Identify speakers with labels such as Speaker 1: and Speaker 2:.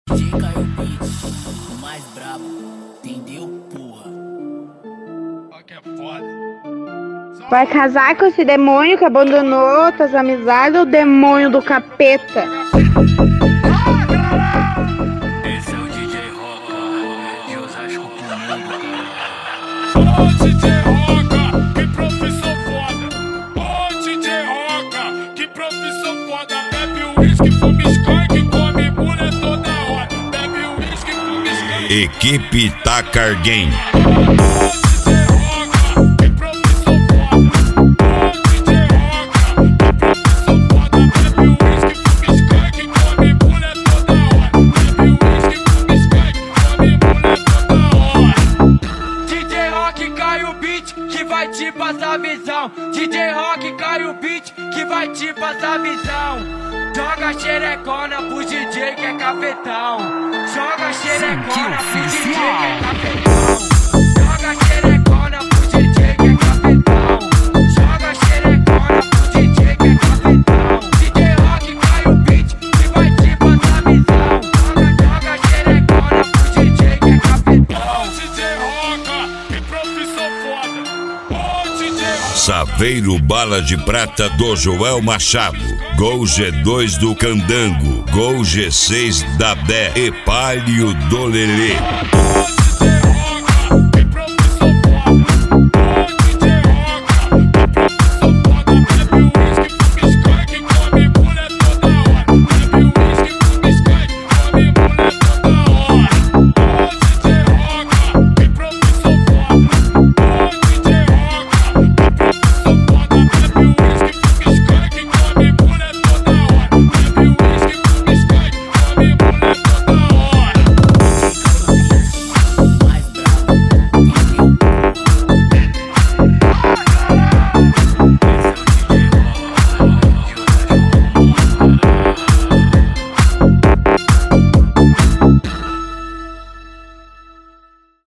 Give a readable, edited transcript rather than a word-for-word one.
Speaker 1: DJ Caio Beat, o mais brabo, entendeu, porra?
Speaker 2: Ó que é foda.
Speaker 3: Vai casar com esse demônio que abandonou outras amizades ou demônio do capeta?
Speaker 1: Esse é o DJ Roca, de Osasco pro mundo, cara.
Speaker 2: Ô DJ Roca, que profissão foda. Ô DJ Roca, que profissão foda. Bebe o uísque, fuma skunk, come mulher toda hora. Bebe o uísque, fuma skunk.
Speaker 4: Equipe Tacar Game.
Speaker 5: Que vai te passar visão. DJ Rock cai o beat que vai te passar visão. Joga xerecona pro DJ que é cafetão. Joga xerecona pro DJ que é cafetão. Joga xerecona pro DJ que é cafetão. Joga xerecona pro DJ que é cafetão. DJ Rock cai o beat que vai te passar visão. Joga xerecona pro DJ que é cafetão.
Speaker 2: DJ Roca, que profissão foda.
Speaker 4: Saveiro Bala de Prata do Joel Machado. Gol G2 do Candango. Gol G6 da Bé e Palio do Lelê.